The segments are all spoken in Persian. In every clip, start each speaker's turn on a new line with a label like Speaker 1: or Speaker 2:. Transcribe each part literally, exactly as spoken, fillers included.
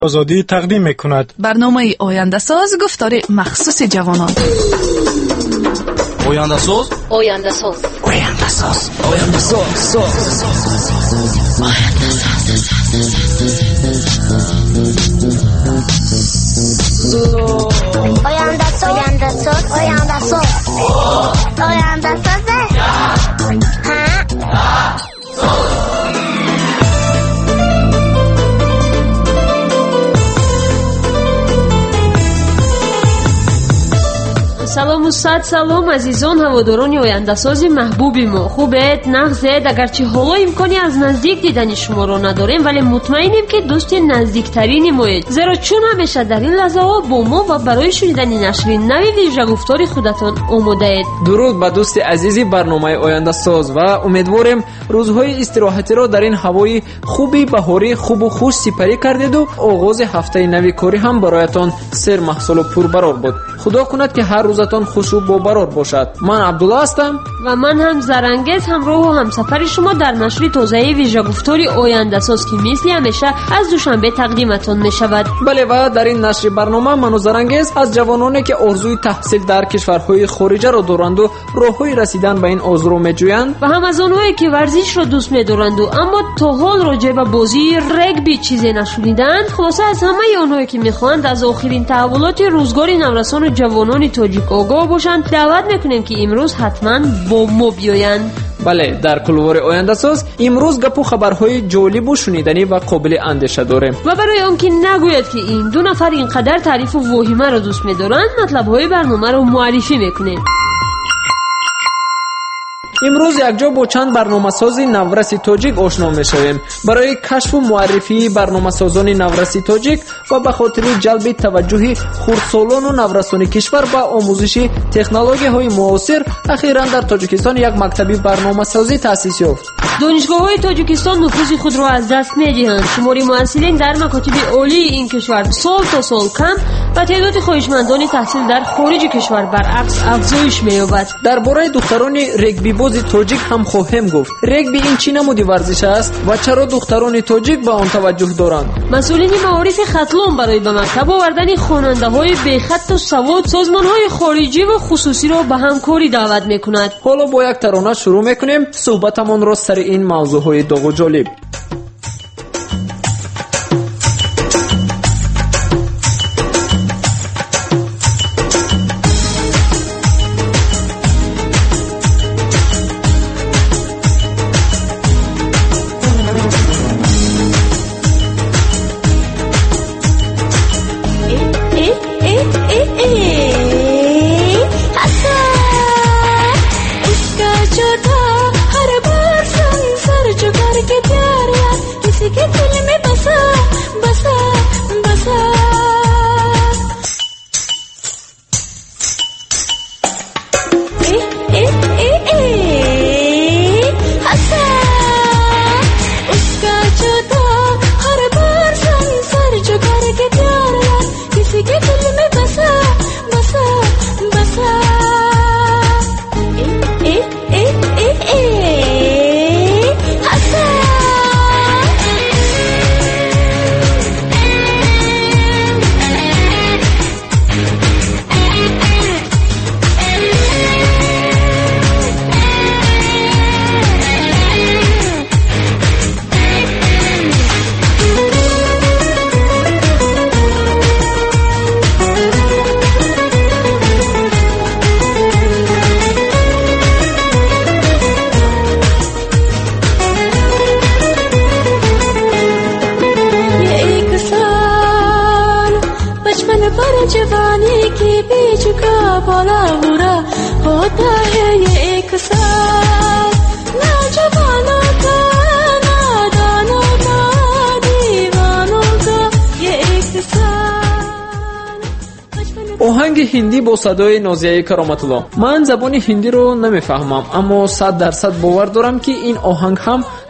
Speaker 1: آزادی تقدیم می‌کند.
Speaker 2: برنامه آینده ساز گفتار مخصوص جوانان.
Speaker 3: آینده ساز
Speaker 4: آینده ساز
Speaker 3: آینده ساز آینده ساز
Speaker 4: آینده ساز آینده ساز آینده ساز آینده ساز
Speaker 5: салому сад салом азизон ҳаводорони ояндасози маҳбуби мо. хубед нағзед? агарчи ҳоло имкони аз наздик дидани шуморо надорем, вале мутмаинем ки дӯсти наздиктарини моед, зеро чун ҳамеша дар ин лаҳзаҳо бо мо ва барои шунидани нашри нави вижагуфтори худатон омодаед.
Speaker 6: дуруд ба дӯсти азизи барномаи ояндасоз ва умедворем рӯзҳои истироҳатиро дар ин ҳавои хуби баҳорӣ хубу хуш сипарӣ кардеду оғози ҳафтаи нави корӣ ҳам бароятон сермаҳсулу пурбарор буд. худо кунад ки ҳар рӯзатон хушу бобарор бошад. ман абдулла ҳастам
Speaker 5: ва ман ҳам зарангез ҳамроҳу ҳамсафари шумо дар нашри тозаи вижагуфтори ояндасоз ки мисли ҳамеша аз душанбе тақдиматон мешавад.
Speaker 6: бале, ва дар ин нашри барнома ману зарангез аз ҷавононе ки орзуи таҳсил дар кишварҳои хориҷаро доранду роҳҳои расидан ба ин орзуро меҷӯянд
Speaker 5: ва ҳам аз онҳое ки варзишро дӯст медоранду аммо то ҳол роҷеъ ба бозии регби чизе нашунидаанд, хулоса аз ҳамаи онҳое ки мехоҳанд аз охирин таҳаввулоти рӯзгори наврасону ҷавонони тоҷик огоҳ бошанд, даъват мекунем ки имрӯз ҳатман бо мо биёянд.
Speaker 6: бале, дар кулвори ояндасоз имрӯз гапу хабарҳои ҷолибу шуниданӣ ва қобили андеша дорем.
Speaker 5: ва барои он ки нагӯяд ки ин ду нафар ин қадар таърифу воҳимаро дӯст медоранд, матлабҳои барномаро муаррифӣ мекунем.
Speaker 6: имрӯз якҷо бо чанд барномасози навраси тоҷик ошно мешавем. барои кашфу муаррифии барномасозони навраси тоҷик ва ба хотири ҷалби таваҷҷӯҳи хурдсолону наврасони кишвар ба омӯзиши технологияҳои муосир, ахиран дар Тоҷикистон як мактаби барномасозӣ таъсис ёфт.
Speaker 5: донишгоҳҳои тоҷикистон нуфузи худро аз даст медиҳанд. шумори муассилин дар макотиби олии ин кишвар сол то сол кам ва теъдоди хоҳишмандони таҳсил дар хориҷи кишвар баръакс афзоиш меёбад.
Speaker 6: дар бораи духтарони регбибози тоҷик ҳам хоҳем гуфт. регби ин чӣ намуди варзиш аст ва чаро духтарони тоҷик ба он таваҷҷӯҳ доранд?
Speaker 5: масъулини маорифи хатлон барои ба мактаб овардани хонандаҳои бехатту савод созмонҳои хориҷӣ ва хусусиро ба ҳамкорӣ даъват мекунад.
Speaker 6: ҳоло бо як тарона шурӯъ мекунем суҳбатамонро сари ин мавзӯъҳои доғу ҷолиб.
Speaker 7: जवानी के बीच का बोला बुरा होता है ये एक साथ ना जवानों का नादानों का दीवानों का ये एक साथ.
Speaker 6: оҳанги ҳиндӣ бо садои Нозияи Кароматулло. ман забони ҳиндиро намефаҳмам, аммо сад дарсад бовар дорам ки ин оҳанг ҳам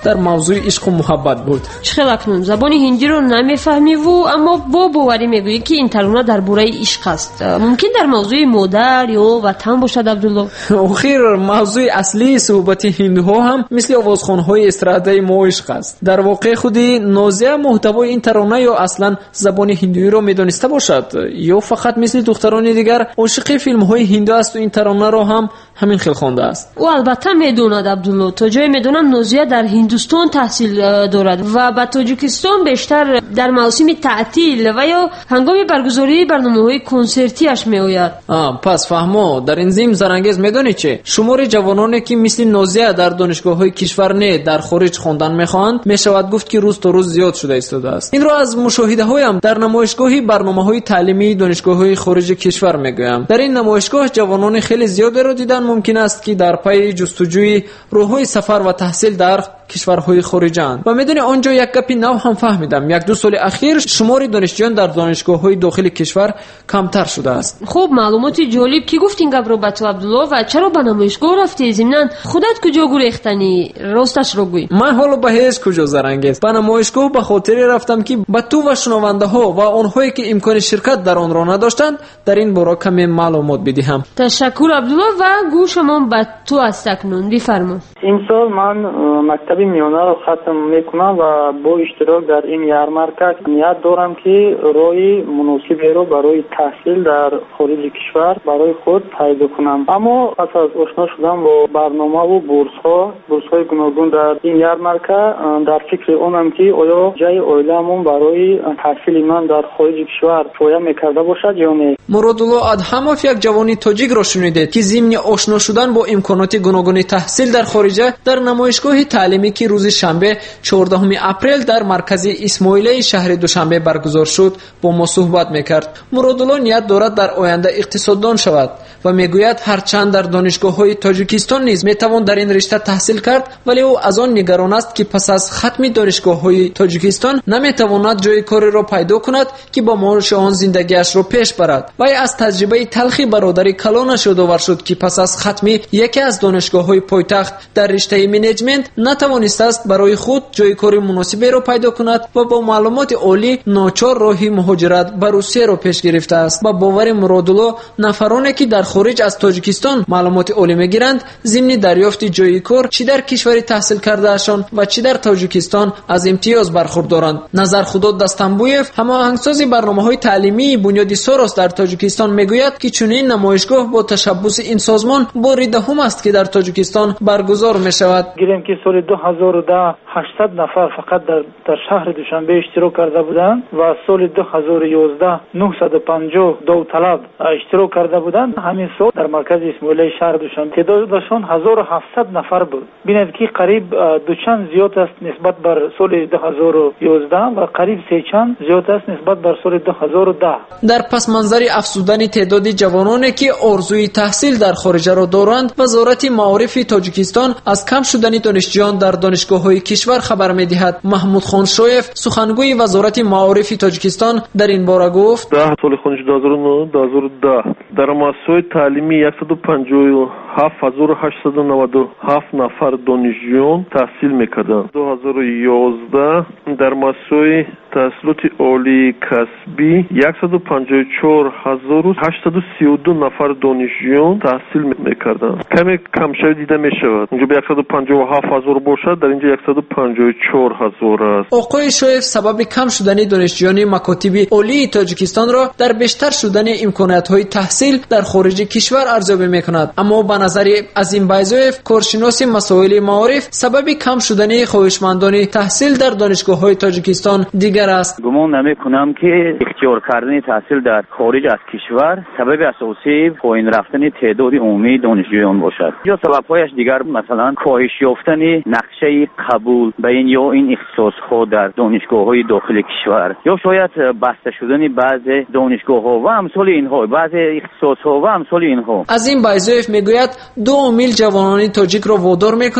Speaker 6: در موضوع عشق و محبت بود.
Speaker 5: چخیل اکنون زبان هندی رو نمیفهمی و اما با باوری میگویی که این ترانه درباره عشق است. ممکن در موضوع مادر یا وطن باشد عبدالله؟
Speaker 6: آخر موضوع اصلی صحبت هندوها هم مثل آوازخوان‌های استرادای ما عشق است. در واقع خودی نازیه محتوای این ترانه یا اصلا زبان هندی رو میدونسته باشد یا فقط مثل دختران دیگر عاشق فیلم‌های هندی است و این ترانه رو هم همین خیلی خوانده است.
Speaker 5: او البته میدوند عبدالله. تا جای میدونم نازیه در هندوستان تحصیل دارد و به تاجیکستان بیشتر در موسم تعطیل و یا هنگام برگزاری برنامه‌های کنسرتیش میآید.
Speaker 6: آ پس فهمو. در این زمین زرانگیز میدونی چه شمار جوانانی که مثل نازیه در دانشگاه‌های کشور نه در خارج خواندن میخواهند میشود گفت که روز تا روز زیاد شده ایستاده است. این را از مشاهده‌هایم در نمایشگاهی برنامه‌های تعلیمی دانشگاه‌های خارج کشور میگویم. در این نمایشگاه جوانان خیلی زیادی را دیدن ممکن است که در پی جستجوی راه‌های سفر و تحصیل در کشورهای خارجند و میدونی آنجا یک گپی نو هم فهمیدم. یک دو سال اخیر شمار دانشجویان در دانشگاه‌های داخل کشور کمتر شده است.
Speaker 5: خب معلوماتی جالب کی گفت این گپ رو به تو عبدالله و چرا به نمایشگاه رفتی؟ ضمناً خودت کجا گریختنی؟ راستش رو گوی.
Speaker 6: من حالا به هیچ کجا زرنگیز به نمایشگاه به خاطر رفتم که به تو و شنونده ها و آنهایی که امکان شرکت در آن را نداشتند در این باره کمی معلومات بدهم.
Speaker 5: تشکر عبدالله و گوشمان به تو است اکنون. بفرما.
Speaker 1: این سال من مکتب میانه رو ختم میکنم و با اشتراک در این یارمارک نیت دارم که روی مناسبی رو برای تحصیل در خارج کشور برای خود پیدا کنم. اما پس از آشنا شدن با برنامه و بورس ها بورس های گوناگون در این یارمارک در فکر اونم که آیا جای اویلمون برای تحصیل من در خارج کشور پویا میکرده باشد یا نه.
Speaker 6: مرادالله ادهاموف یک جوانی تاجیک را شنیدید که ضمن آشنا شدن با امکانات گوناگون تحصیل در خارج در نمایشگاه تعلیمی که روز شنبه چهاردهم اپریل در مرکز اسماعیلیه شهر دوشنبه برگزار شد با ما صحبت میکرد. مرادالله نیت دارد در آینده اقتصاددان شود و میگوید هرچند در دانشگاه‌های تاجیکستان نیز میتوان در این رشته تحصیل کرد ولی او از آن نگران است که پس از ختم دانشگاه‌های تاجیکستان نمیتواند جای کاری را پیدا کند که با معاش آن زندگیش را پیش برد. و از تجربه تلخی برادری کلانش یادآور شد که پس از ختم یکی از دانشگاه‌های پایتخت در رشته منیجمنت نتوانسته است برای خود جای کاری مناسبی را پیدا کند و با معلومات عالی ناچار راهی مهاجرت به روسیه را پیش گرفته است. با باور مرادالله نفرانی که در خارج از تاجیکستان معلومات عالی میگیرند ضمن دریافت جای کار چی در کشوری تحصیل کردهشان و چی در تاجیکستان از امتیاز برخوردارند. نظر خدا دستنبویف هماهنگساز برنامه‌های تعلیمی بنیادی سوروس در تاجیکستان میگوید که چنین نمایشگاه با تشبث این سازمان بار دهم است که در تاجیکستان برگزار میشود.
Speaker 1: گیریم که سال دو هزار و ده هشتصد نفر فقط در در شهر دوشنبه اشتراک کرده بودند و سال دو هزار و یازده نهصد و پنجاه داوطلب اشتراک کرده بودند. همین سال در مرکز اسماعیلیه شهر دوشنبه تعدادشان هزار و هفتصد نفر بود. ببینید که قریب دو چند زیاد است نسبت بر سال دو هزار و یازده و قریب سه چند زیاد است نسبت بر سال دو هزار و ده.
Speaker 6: در پس منظر افزودن تعداد جوانانی که آرزوی تحصیل در خارج را دارند وزارت معارف تاجیکستان از کم شدن دانشجویان در دانشگاه‌های کشور خبر می‌دهد. محمود خان شویف سخنگوی وزارت معارف تاجیکستان در این باره گفت:
Speaker 8: ده سال خونش دو هزار و نه دو هزار و ده در مؤسسه تعلیمی صد و پنجاه و هفت هزار و هشتصد و نود و هفت نفر دانشجویان تحصیل می‌کردند. دو هزار و یازده در مؤسسه تحصیلات عالی کسبی صد و پنجاه و چهار هزار و هشتصد و سی و دو نفر دانشجویان تحصیل می‌کردند. کمی کم شده دیده می‌شود. اونجا به صد و پنجاه و هفت هزار باشد، در اینجا صد و پنجاه و چهار هزار است.
Speaker 6: آقای شویف سبب کم شدن دانشجویان مکاتب عالی تاجیکستان را در بیشتر شدن امکانات‌های تحصیل در خارج کشور ارزیابی می‌کند. اما به نظر عظیم بایزویف کارشناس مسائل معارف سبب کم شدن خواهشمندان تحصیل در دانشگاه‌های تاجیکستان دیگر است.
Speaker 9: گمان نمی‌کنم که اختیار کردن تحصیل در خارج از کشور سبب اساسی پایین رفتن تعداد عمومی دانشجویان باشد. یا سبب‌هایش دیگر مثلا کاهش یافتن نقشه قبول به این یا این اختصاص‌ها در دانشگاه‌های داخل کشور یا شاید بسته شدن بعضی دانشگاه‌ها و امثال اینها، بعضی اختصاص‌ها و امثال اینها.
Speaker 6: از این بایزویف میگوید دو عامل جوانان تاجیک را وادار می‌کند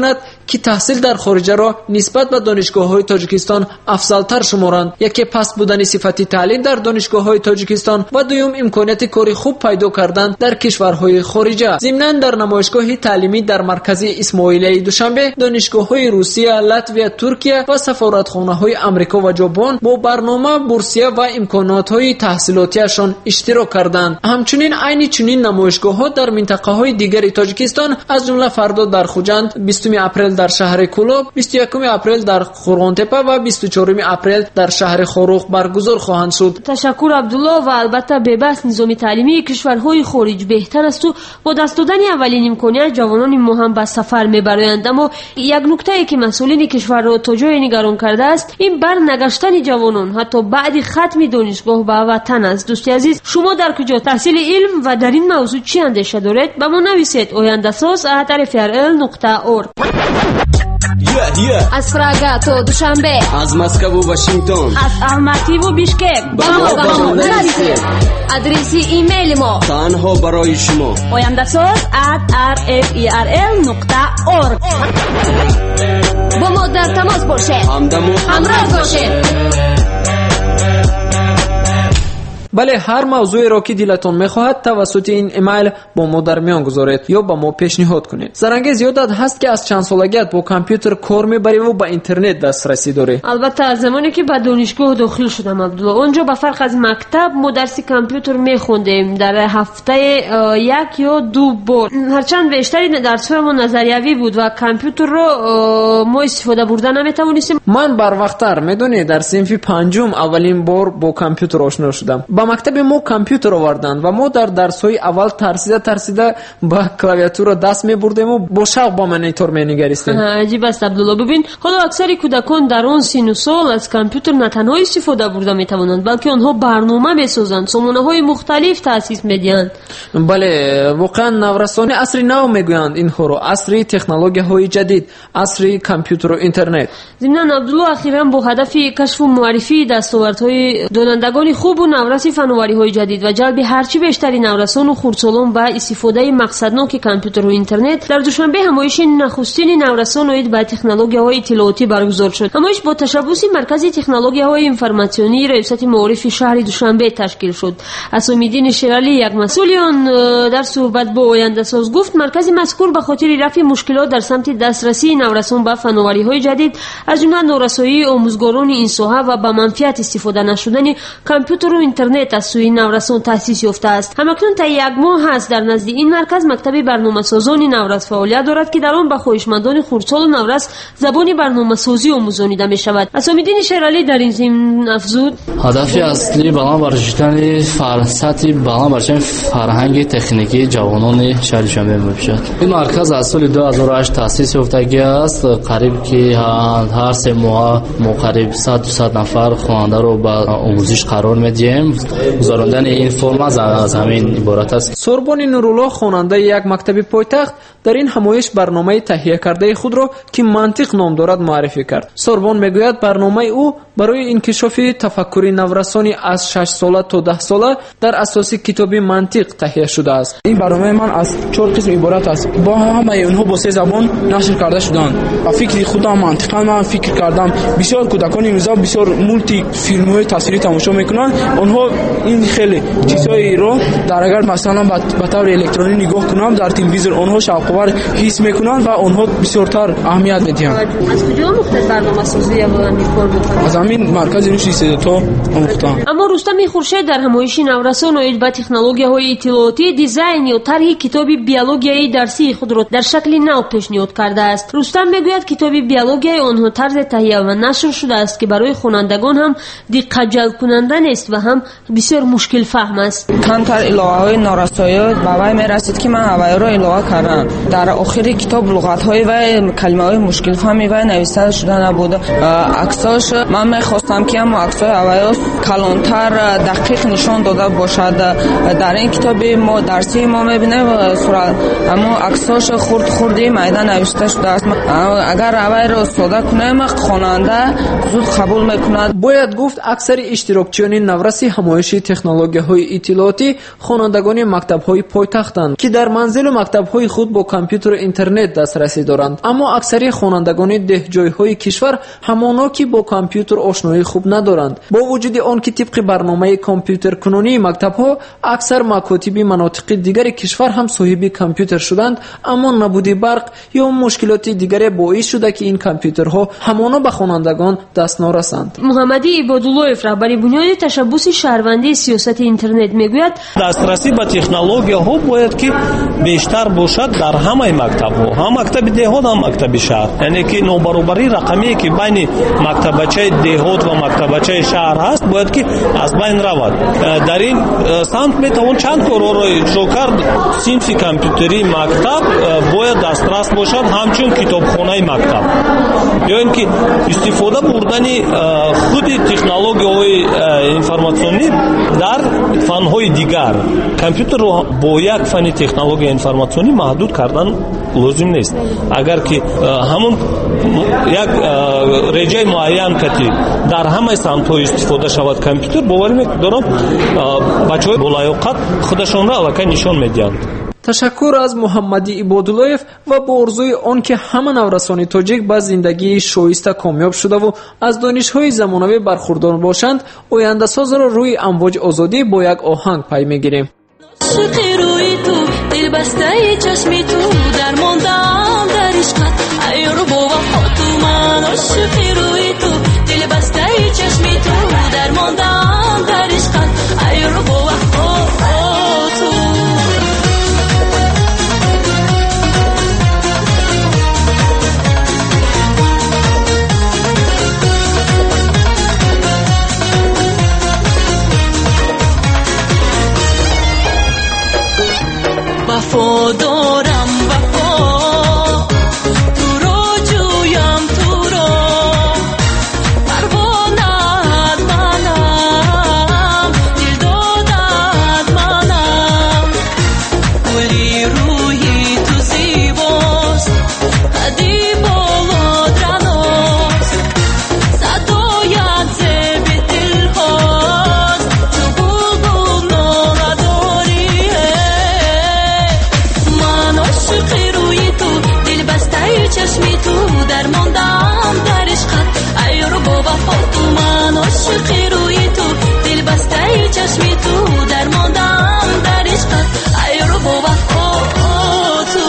Speaker 6: ки таҳсил дар хориҷа ро нисбат ба донишгоҳҳои тоҷикистон афзалтар шуморанд. яке паст будани сифати таълим дар донишгоҳҳои тоҷикистон ва дуюм имконияти кори хуб пайдо кардан дар кишварҳои хориҷа. зимнан дар намоишгоҳи таълимӣ дар маркази исмоилияи душанбе донишгоҳҳои русия, латвия, туркия ва сафоратхонаҳои амрико ва ҷопон бо барнома бурсия ва имконотҳои таҳсилотиашон иштирок карданд. ҳамчунин айни чунин намоишгоҳҳо дар минтақаҳои дигари тоҷикистон аз ҷумла фардо дар хуҷанд, бистуми апрел дар шаҳри кӯлоб, бисту якуми апрел дар хурғонтепа ва бисту чоруми апрел дар шаҳри хорух баргузор хоҳанд шуд.
Speaker 5: ташаккур абдулло. ва албатта бебас низоми таълимии кишварҳои хориҷ беҳтар асту бо даст додани аввалин имконият ҷавонони мо ҳам ба сафар мебароянд. аммо як нуктае ки масъулини кишварро то ҷое нигарон кардааст, ин бар нагаштани ҷавонон ҳатто баъди хатми донишгоҳ ба ватан аст. дӯсти азиз, шумо дар куҷо таҳсили илм ва дар ин мавзӯъ чӣ андеша доред? ба мо нависед ояндасоз at r f r l nokta org.
Speaker 3: از فرага то душанбе,
Speaker 10: аз Москву Вашингтон,
Speaker 3: аз Алмативу Бишкек ба мо ба мо нависед. адреси имейли мо
Speaker 10: танҳо барои шумо
Speaker 3: ояндасоз at r f r l nokta org. бо мо дар тамос бошед,
Speaker 10: ҳамдамо
Speaker 3: ҳамроҳ бошед.
Speaker 6: бале, ҳар мавзӯеро ки дилатон мехоҳад тавассути ин имейл бо мо дар миён гузоред ё ба мо пешниҳод кунед. зарангез ёдат ҳаст ки аз чандсолагиат бо компютер кор мебариву ба интернет дастрасӣ дорӣ?
Speaker 5: албатта, аз замоне ки ба донишгоҳ дохил шудам абдулло, онҷо ба фарқ аз мактаб мо дарси компютер мехондем дар ҳафтае як ё ду бор. ҳарчанд бештари дарсҳоямон назариявӣ буд ва компютерро мо истифода бурда наметавонистем.
Speaker 6: ман барвақттар медонӣ дар синфи панҷум аввалин бор бо компютер ошно шудам. ба мактаби мо компютер оварданд ва мо дар дарсҳои аввал тарсида тарсида ба клавиатура даст мебурдему бо шавқ ба монитор менигаристем.
Speaker 5: аҷиб аст абдулло. бибин, ҳоло аксари кӯдакон дар он сину сол аз компютер на танҳо истифода бурда метавонанд, балки онҳо барнома месозанд, сомонаҳои мухталиф таъсис медиҳанд.
Speaker 6: бале, воқеан наврасони асри нав мегӯянд инҳоро, асри технологияҳои ҷадид, асри компютеру интернет.
Speaker 5: зимнан абдулло, ахиран бо ҳадафи кашфу муаррифии дастовардҳои донандагони хубу навраси фановариҳои ҷадид ва ҷалби ҳарчи бештари наврасону хурдсолон ба истифодаи мақсадноки компютеру интернет, дар душанбе ҳамоиши нахустини наврасон оид ба технологияҳои иттилоотӣ баргузор шуд. ҳамоиш бо ташаббуси маркази технологияҳои информатсионии раёсати маорифи шаҳри душанбе ташкил шуд. асомиддини шералӣ, як масъули он, дар суҳбат бо ояндасоз гуфт, маркази мазкур ба хотири рафъи мушкилот дар самти дастрасии наврасон ба фановариҳои ҷадид, аз ҷумла норасоии омӯзгорони ин соҳа ва ба манфиат истифода нашудани компютеру интернет аз сӯи наврасон таъсис ёфтааст. ҳамакнун та як моҳ ҳаст дар назди ин марказ мактаби барномасозони наврас фаъолият дорад ки дар он ба хоҳишмандони хурдсолу наврас забони барномасозӣ омӯзонида мешавад. асомиддини шералӣ дар ин зимн афзуд,
Speaker 11: ҳадафи аслӣ баланд баршидани фарсати баланд баршидани фарҳанги техникии ҷавонони шаҳри Душанбе мебошад. ин марказ аз соли ду ҳазору ҳашт таъсис ёфтагӣ аст. қариб ки ҳар се моҳа мо қариб сад дусад нафар хонандаро ба омӯзиш қарор медиҳем. гузарондани ин форма аз ҳамин иборат аст.
Speaker 6: сорбони нуруллоҳ, хонандаи як мактаби пойтахт, дар ин ҳамоиш барномаи таҳия кардаи худро ки мантиқ ном дорад муаррифӣ кард. сорбон мегӯяд барномаи ӯ барои инкишофи тафаккури наврасони аз шаш сола то даҳ сола дар асоси китоби мантиқ таҳия шудааст.
Speaker 12: ин барномаи ман аз чор қисм иборат аст. бо ҳамаи онҳо бо се забон нашр карда шуданд. ба фикри худам мантиқан ман фикр кардам. бисёр кӯдакони имрӯза бисёр мулти филмҳои тасвирӣ тамошо мекунанд. онҳо ин хеле чизҳоиро дар агар масалан ба таври электронӣ нигоҳ кунам дар телевизор, онҳо шавқовар ҳис мекунанд ва онҳо бисёртар аҳамият медиҳанд.
Speaker 5: аз куҷо омӯхтед барномасозӣ ва кор мекунед?
Speaker 12: аз ҳамин маркази рушди истеъдодҳо омӯхтам.
Speaker 5: аммо рустами хуршед дар ҳамоиши наврасон оид ба технологияҳои иттилоотӣ дизайн ё тарҳи китоби биологияи дарсии худро дар шакли нав пешниҳод кардааст. рустам мегӯяд, китоби биологияи онҳо тарзе таҳия ва нашр шудааст ки барои хонандагон ҳам диққатҷалбкунанда нест ва ҳам бисёр мушкилфаҳм аст.
Speaker 13: камтар иловаҳои норасоиё ба вай мерасид ки ман ҳавайро илова кардам. дар охири китоб луғатҳои вай, калимаҳои мушкилфаҳми вай нависта шуда набуд. аксош ман мехостам ки ҳамо аксҳои ҳавайро калонтар, дақиқ нишон дода бошад. дар ин китоби мо дарсии мо мебинем аммо аксош хурд хурди майда навишта шудааст. агар ҳавайро сода кунем, хонанда зуд қабул мекунад.
Speaker 6: бояд гуфт, аксари иштирокчиёни навраси ҳамоиши технологияҳои иттилоотӣ хонандагони мактабҳои пойтахтанд ки дар манзилу мактабҳои худ бо کامپیوتر و اینترنت دسترسی دارند، اما اکثری خوانندگان دهجای‌های کشور همانا که با کامپیوتر آشنایی خوب ندارند. با وجود آن که طبق برنامه کامپیوتر کنونی مکتب‌ها اکثر مکاتب مناطق دیگر کشور هم صاحب کامپیوتر شدند، اما نبود برق یا مشکلات دیگر باعث شده که این کامپیوترها همانا به خوانندگان دست نرسند.
Speaker 5: محمدی عبادالله‌اف رهبر بنیاد تشبث شهروندی سیاست اینترنت میگوید
Speaker 14: دسترسی به تکنولوژی‌ها باید که بیشتر باشد در همه مکتب‌ها، هم مکتب دهات هم مکتب شهر، یعنی که نوبروبری رقمی که بین مکتبچه دهات و مکتبچه شهر هست باید که از بین رود. در این سمت میتوان چند کار را اجرا کرد. صنف کامپیوتری مکتب باید دسترس باشد، همچون کتابخانه مکتب، یا اینکه استفاده بردن خود تکنولوژی‌های انفرماسیونی در فن‌های دیگر. کامپیوتر رو با یک فن تکنولوژی انفرماسیونی محدود کردن لازم نیست. اگر که همون یک رژه معین کتی در همه سمت‌ها استفاده شود کامپیوتر، باور می‌دارم بچه‌های بالایقت خودشون را الکی نشان میدهند.
Speaker 6: تشکر از محمدی عبادالله‌اف و با آرزوی آن که همه نورسان تاجیک به زندگی شایسته کامیاب شده و از دانش‌های زمانوی برخوردار باشند، آینده ساز را روی امواج آزادی با یک آهنگ پی می‌گیریم.
Speaker 7: عاشقی روی تو، دل بسته چشمی تو، درماندم در عشقت ای رو با وفا تو. من عاشقی روی تو، دل بسته چشمی تو، درماندم در عشقت ای رو با وفا تو. وفا دارم وفا، تو رو جویم تو رو، پروانه‌ات منم، دل دادت منم. گلی روی تو زیباست، قدی بالات رناست، صدایت زیب دل هاست، چو بلبل ناله داری. عاشقی روی تو، دل بسته چشمی تو، درماندم در عشقت ای رو با وفا تو. من عاشقی روی تو، دل بسته چشمی تو، درماندم در عشقت ای رو با وفا تو.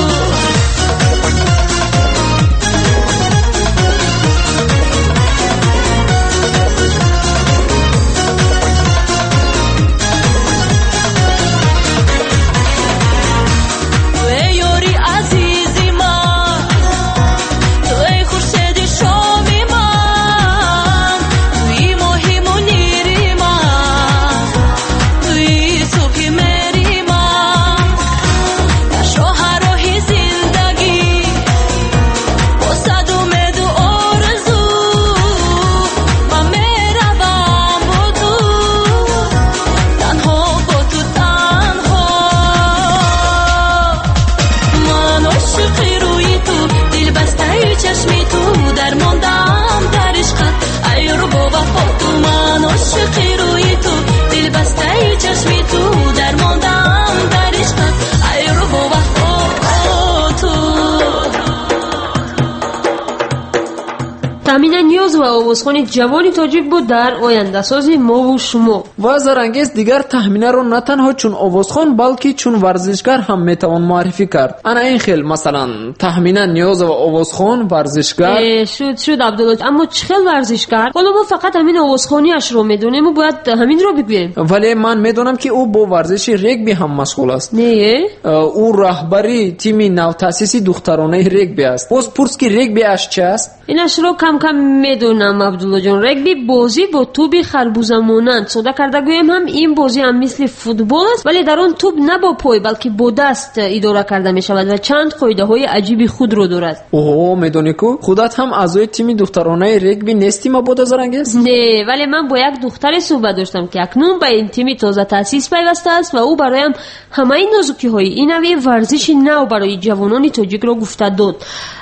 Speaker 5: تامین نیاز و آوازخوان جوانی تاجیک بود در آینده ساز ما و شما.
Speaker 6: و زرانگیز دیگر تخمینه رو نه تنها چون آوازخوان بلکه چون ورزشگر هم میتوان معرفی کرد. انا این خیل مثلا تخمینه نیاز و آوازخوان ورزشگر
Speaker 5: شد شد عبدالله، اما چه خیل ورزشگر؟ حالا ما فقط همین آوازخوانیش رو میدونیم و باید همین رو بگوییم.
Speaker 6: ولی من میدونم که او با ورزش رگبی هم مشغول است.
Speaker 5: نه
Speaker 6: او رهبری تیم نو تاسیسی دخترانه رگبی است. باز پرس که رگبی اش چه است؟
Speaker 5: اینش رو کم کم میدونم عبدالله جان. رگبی بازی با توپ خربوزه مانند. ساده کرده گویم هم این بازی هم مثل فوتبال است، ولی در آن توپ نه با پای بلکه با دست اداره کرده می شود و چند قاعده های عجیبی خود رو دارد.
Speaker 6: اوه میدونی کو خودت هم اعضای تیم دخترانه رگبی نیستی ما بود زرنگیز؟
Speaker 5: نه، ولی من با یک دختر صحبت داشتم که اکنون به این تیم تازه تاسیس پیوسته است و او برایم همه این نازکی های این نوع ورزش نو برای جوانان تاجیک را گفته داد.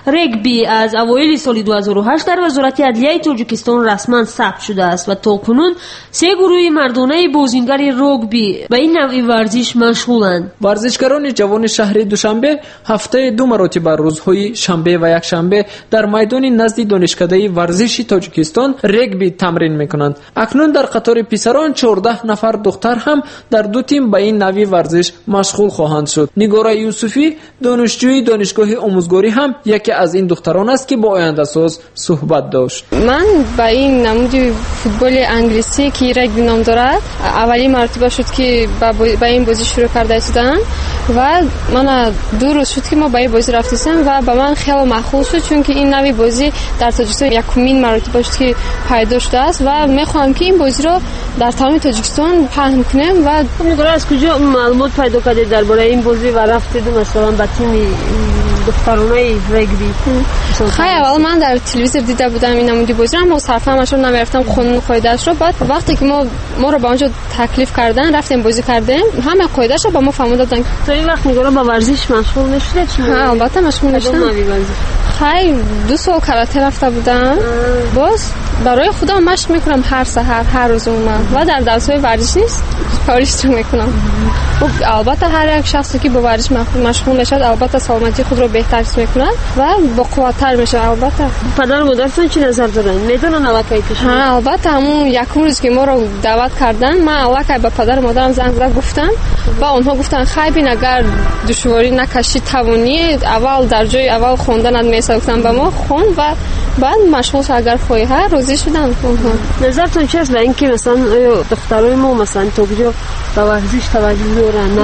Speaker 5: رگبی از اوایل سال دو هزار و هشت در وزارت عدلیه تاجیکستان رسما ثبت شده است و تاکنون سه گروه مردانه بازیگر رگبی به این نوع ورزش مشغولند.
Speaker 6: ورزشکاران جوان شهر دوشنبه هفته دو مرتبه روزهای شنبه و یک شنبه در میدان نزد دانشکده ورزش تاجیکستان رگبی تمرین میکنند. اکنون در قطار پسران چهارده نفر دختر هم در دو تیم به این نوع ورزش مشغول خواهند شد. نگارا یوسفی دانشجوی دانشگاه آموزگاری هم یکی از این دختران است که با آینده ساز صحبت داشت.
Speaker 15: من با این نمود فوتبال انگلیسی که رگبی نام دارد اولی مرتبه شد که با این بازی شروع کرده بودم و من دو روز شد که ما با این بازی رفتیم و با من خیلی مخصوص شد چون که این نوع بازی در تاجیکستان یکمین مرتبه شد که پیدا شده است و میخوام که این بازی رو در تمام تاجیکستان پهن کنیم. و
Speaker 5: نگارا از کجا معلومات پیدا کردید درباره این بازی و رفتید مثلا با تیم دخترانه رگبی؟
Speaker 15: خیلی اول من در تلویزیون دیده بودم این نمودی بازی رو، اما صرفا ماشون نمیرفتم خونن قاعده‌اش رو. بعد وقتی که ما ما رو با اونجا تکلیف کردن رفتیم بازی کردیم همه قاعده‌اش رو با ما فهمیدن.
Speaker 5: تو این وقت نگارا با ورزش مشغول نشده چی؟
Speaker 15: ها البته مشغول نشدم. خیلی دو سال کاراته رفته بودم. باز برای خودم مشق میکنم هر سحر هر روز من و در درس‌های ورزش نیست کارش رو میکنم. البته هر یک شخصی که با ورزش مشغول میشه البته سلامتی خود رو بهتر حس میکنه و با قوت‌تر میشه. البته
Speaker 5: پدر و مادرتون چی نظر دارن؟ میدونن الکی که شما؟
Speaker 15: ها البته همون یک روز که ما رو دعوت کردن من الکی به پدر و مادرم زنگ زدم گفتم و اونها گفتن خیلی اگر دشواری نکشی توانی اول در جای اول خوندن میسه گفتم به ما خون و بعد مشغول اگر خواهی هر روزی شدن.
Speaker 5: نظرتون چیست به اینکه مثلا دخترای ما مثلا تو کجا به ورزش توجه دارن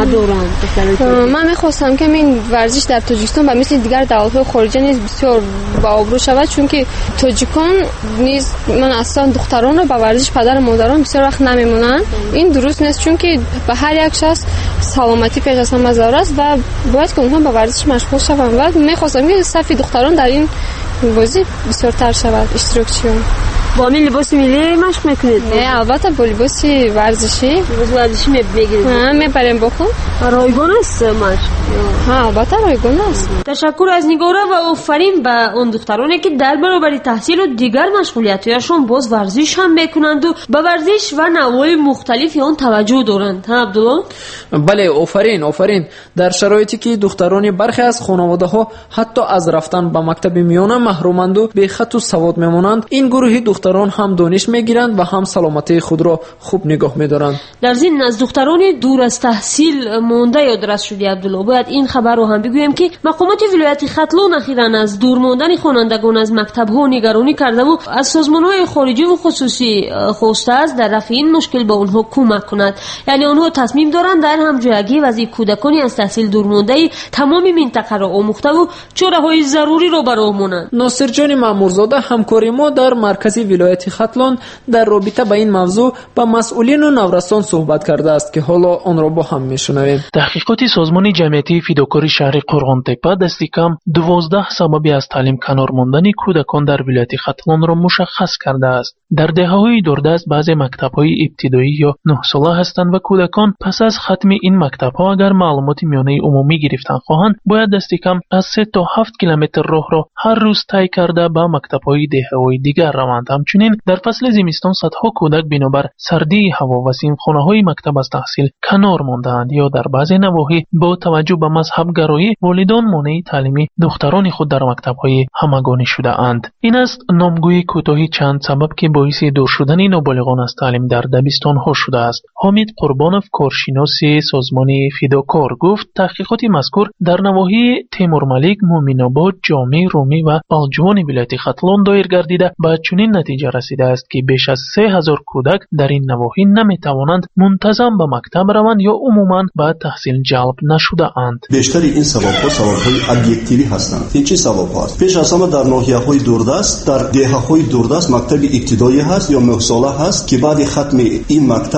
Speaker 5: ندارن؟
Speaker 15: من میخواستم که این ورزش در تاجیکستان به مثل دیگر دولت‌های خارجی نیز بسیار با آبرو شود چون که تاجیکان نیز من اصلا دختران رو به ورزش پدر و مادران بسیار وقت نمیمونن. این درست نیست چون که به هر یک شخص سلامتی پیش از همه ضرورت است و باید که اونها به ورزش مشغول شوند و میخواستم که صف دختران در این بازی بسیار تر شود اشتراکشون.
Speaker 5: با همین لباس ملی مشق میکنید؟
Speaker 15: نه البته با لباس ورزشی.
Speaker 5: لباس ورزشی میبرید؟
Speaker 15: ها میبریم با خود.
Speaker 5: رایگان است مشق؟
Speaker 15: ها البته رایگان است.
Speaker 5: تشکر از نگارا و آفرین به اون دخترانی که در برابر تحصیل و دیگر مشغولیت‌هایشون باز ورزش هم میکنند و به ورزش و نوع‌های مختلفی آن توجه دارند. ها عبدالله؟
Speaker 6: بله آفرین آفرین. در شرایطی که دختران برخی از خانواده‌ها حتی از رفتن به مکتب میانه محرومند و بی خط و سواد میمانند این گروهی دختران هم دانش میگیرند و هم سلامتی خود را خوب نگاه میدارند.
Speaker 5: در ضمن از دختران دور از تحصیل مانده یادرس شدی عبدالله باید این خبر رو هم بگویم که مقامات ولایت ختلون اخیراً از دور ماندن خوانندگان از مکتب‌ها نگرانی کرده و از سازمان‌های خارجی و خصوصی خواسته است در رفع این مشکل با اونها کمک کند. یعنی اونها تصمیم دارند در همجایگی وضعی کودکانی از تحصیل دور مانده تمام منطقه را آموخته و چاره‌های ضروری را برای مانند.
Speaker 6: ناصر جان مامورزاده همکاری ما در مرکز ولایت ختلون در رابطه با این موضوع با مسئولین و نورستان صحبت کرده است که حالا آن را با هم میشنویم.
Speaker 16: تحقیقات سازمان جمعیتی فداکاری شهر قرغن‌تپه دستی کم دوازده سببی از تعلیم کنار ماندن کودکان در ولایت ختلون را مشخص کرده است. در دهه‌های دوردست بعضی مکتب‌های ابتدایی یا نه ساله هستند و کودکان پس از ختم این مکتب‌ها اگر معلومات میانه عمومی گرفتن خواهند باید دستی کم از سه تا هفت کیلومتر راه را هر روز طی کرده به مکتب‌های دهه‌های دیگر روند. همچنین در فصل زمستان صدها کودک بنابر سردی هوا و سیمخانه‌های مکتب از تحصیل کنار مانده‌اند یا در بعضی نواحی با توجه به مذهب گرایی والدان مانع تعلیمی دختران خود در مکتب‌های همگانی شده اند. این است نامگوی کوتاهی چند سبب که باعث دور شدن نابالغان از تعلیم در دبستان‌ها شده است. حامد قربانов کارشناس سازمان فداکار گفت تحقیقات مذکور در نواحی تیمورملک، مومن‌آباد، جامع، رومی و بالجوان ولایت ختلون دایر گردیده به چنین نتیجه رسیده است که بیش از سه هزار کودک در این نواحی نمی‌توانند منتظم به مکتب روند یا عموماً به تحصیل جلب نشده اند.
Speaker 17: بیشتر این سبب‌ها سبب‌های ابجکتیوی هستند. این چه سبب‌ها است؟ پیش از همه در ناحیه‌های دوردست، در دهه‌های دوردست مکتب ابتدایی هست یا نه ساله هست که بعد ختم این مکتب کودک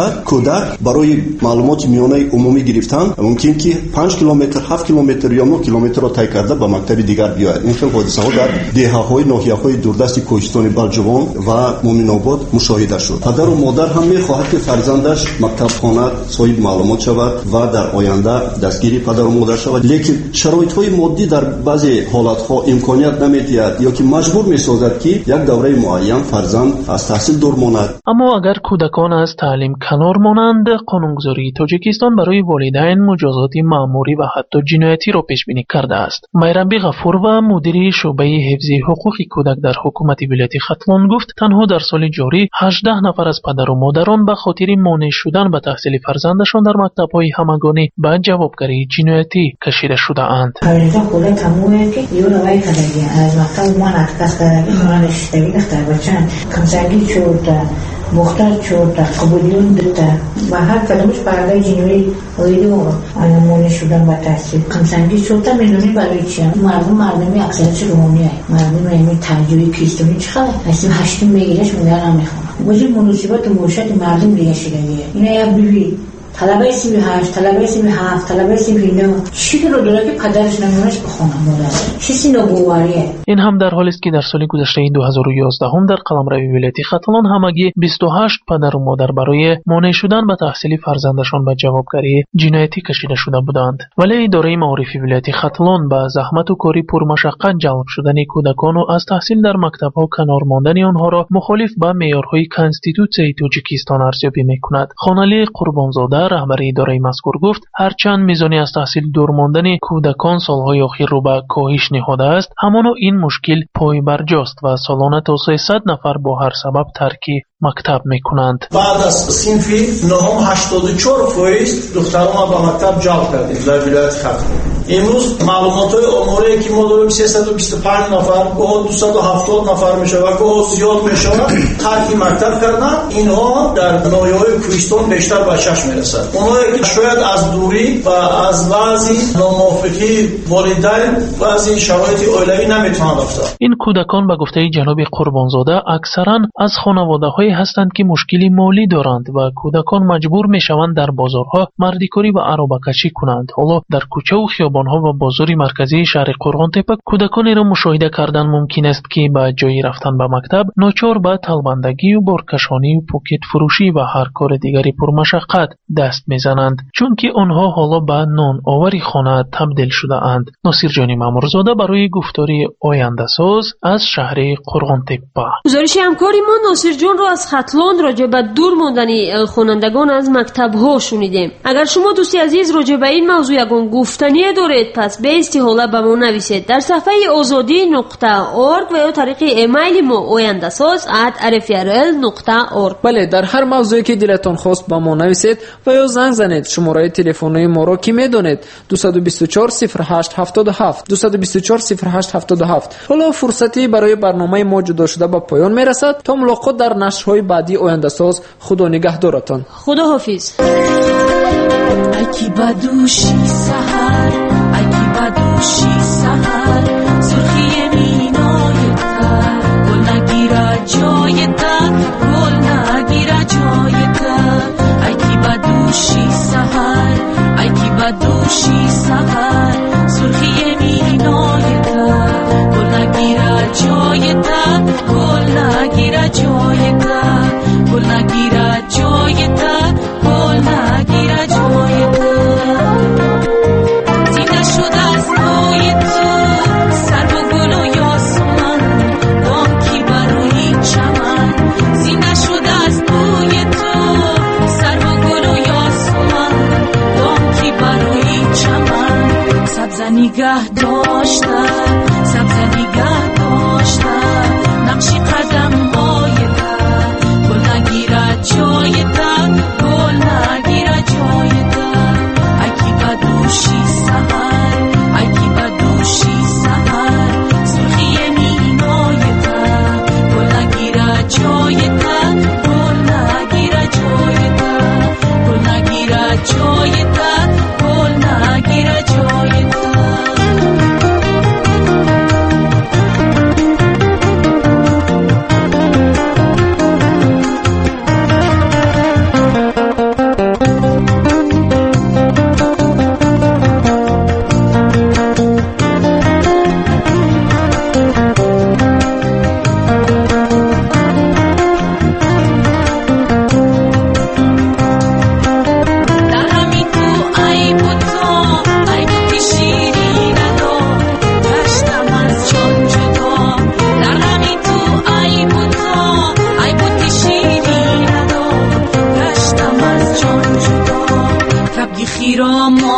Speaker 17: дигар барои маълумоти миёнаи умумӣ гирифтан мумкин ки панҷ километр ҳафт километр ё нӯ километрро тай карда ба мактаби дигар биёяд. ин хел ҳодисаҳо дар деҳаҳои ноҳияҳои дурдасти кӯҳистони балҷувон ва муъминобод мушоҳида шуд. падару модар ҳам мехоҳад ки фарзандаш мактаб хонад, соҳиб маълумот шавад ва дар оянда дастгири падару модар шавад, лекин шароитҳои моддӣ дар баъзе ҳолатҳо имконият намедиҳад ё ки маҷбур месозад ки як давраи муайян фарзанд аз таҳсил дур монад.
Speaker 16: аммо агар кӯдакон аз таълим канор монанд, қонунгузории тоҷикистон барои волидайн муҷозоти маъмурӣ ва ҳатто ҷиноятиро пешбинӣ кардааст. майрамби ғафурова, мудири шӯъбаи ҳифзи ҳуқуқи кӯдак дар ҳукумати вилояти хатлон гуфт, танҳо дар соли ҷорӣ ҳаждаҳ нафар аз падару модарон ба хотири монеъ шудан ба таҳсили фарзандашон дар мактабҳои ҳамагонӣ ба ҷавобгарии ҷиноятӣ кашида шудаанд.
Speaker 18: مختار چورتا قبولیون دتا و هر کدومش برای جنوی اویدو آنمونه شدن با تحصیل کمسنگی چورتا میدونی برای چی؟ مردم مردمی اکثرش رومانی هست. مردم یعنی ترجوی کریستونی چقدر؟ اصلا هشتیم بگیرش میگن نمیخونم. وجه مناسبت و موشت مردم دیگه شدگیه. اینه یا بیوی طلبه سی به هشت، طلبه سی به هفت، طلبه سی به نه. چیزی رو داره که پدرش نمیونش بخونه مادر. چیزی نبوواریه.
Speaker 16: این هم در حالی است که در سال گذشته دو هزار و یازده هم در قلمرو ولایتی خاتلان همگی بیست و هشت پدر و مادر برای مانع شدن به تحصیل فرزندشان به جوابگری جنایتی کشیده شده بودند. ولی اداره معارفی ولایتی خاتلان با زحمت و کاری پرمشقت جلب شدن کودکان و از تحصیل در مکتب‌ها کنار ماندن آنها را مخالف با معیارهای کانستیتوسیای تاجیکستان ارزیابی می‌کند. خانعلی قربانزاده رهبر اداره مذکور گفت هرچند میزانی از تحصیل دور ماندن کودکان سالهای اخیر رو به کاهش نهاده است، همانا این مشکل پای برجاست و سالانه تا سیصد نفر با هر سبب ترک مکتب میکنند.
Speaker 19: بعد از صنف نهم هشتاد و چهار فیصد دختران با مکتب جلب کردیم در ولایت خاتون. امروز معلومات‌های آماری که ما داریم سیصد و بیست و پنج نفر گاه دویست و هفتاد نفر میشه و گاه زیاد میشه ترک مکتب کردن. اینها در ناحیه‌های کوهستان بیشتر به چشم میرسد. اونایی که شاید از دوری و از بعضی ناموافقی والدین بعضی شرایط عائلوی نمیتونن رفتن.
Speaker 16: این کودکان به گفته جناب قربانزاده اکثرا از خانواده‌های هستند که مشکلی مالی دارند و کودکان مجبور میشوند در بازارها مردیکاری و عربه‌کشی کنند. حالا در کوچه و خیابان‌ها و بازار مرکزی شهر قرغانتپه کودکانی را مشاهده کردن ممکن است که به جای رفتن به مکتب ناچار به طلبندگی و بارکشانی و پوکت فروشی و هر کار دیگری پرمشقت دست میزنند، چون که آنها حالا به نان آوری خانه تبدیل شده اند. ناصر جانی مامورزاده برای گفتاری آینده ساز از شهر قرغانتپه.
Speaker 5: گزارش همکاری ما ناصر جان را از خاتلان راجع به دور ماندن خوانندگان از مکتب ها شنیدیم. اگر شما دوستی عزیز راجع به این موضوع یگان گفتنی دارید پس به استحاله به ما نویسید در صفحه آزادی نقطه اورگ و یا طریق ایمیل ما آینده ساز ات ار اف ار ال نقطه اورگ.
Speaker 6: بله، در هر موضوعی که دلتان خواست به ما نویسید و یا زنگ زنید. شماره تلفنی ما را که میدونید دو دو چهار صفر هشت هفتاد و هفت دو دو چهار صفر هشت هفتاد و هفت. حالا فرصتی برای برنامه ما جدا شده به پایان میرسد. تا ملاقات در نشرهای بعدی آینده ساز. خدا نگهدارتان.
Speaker 5: خدا حافظ.
Speaker 7: اکی بدوشی سحر اکی بدوشی سحر سرخی مینای تر گل نگیره جای تر گل نگیره جای تر اکی بدوشی سحر اکی بدوشی سحر سرخی مینای تر گل نگیره جای تر گل نگیره جای تر گل نگیره جای تر گل نگیره جای تر زنده شد از روی تو سر و گل و یاسمن بانکی برای چمن زنده شد از روی تو سر و گل و یاسمن بانکی برای چمن سبز نگه داشته سبز نگه داشته نقشی قدم های در گل نگیره جای در گل نگیره جای در اکی بدوشی سحر اکی بدوشی سحر سرخی مینای در گل نگیره جای در گل نگیره جای در گل نگیره جای در گل نگیره جای در ایران